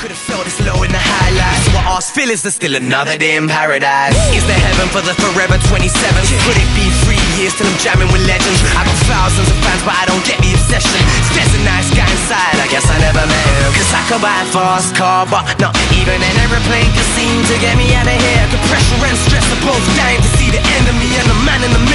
Could've felt this low in the highlights. So I asked Phil, is there still another day in paradise? Is there heaven for the forever 27? Could it be 3 years till I'm jamming with legends? I got thousands of fans but I don't get the obsession. There's a nice guy inside, I guess I never met him. Cause I could buy a fast car but not even an aeroplane could seem to get me out of here. The pressure and stress are both dying to see the end of me, and the man in the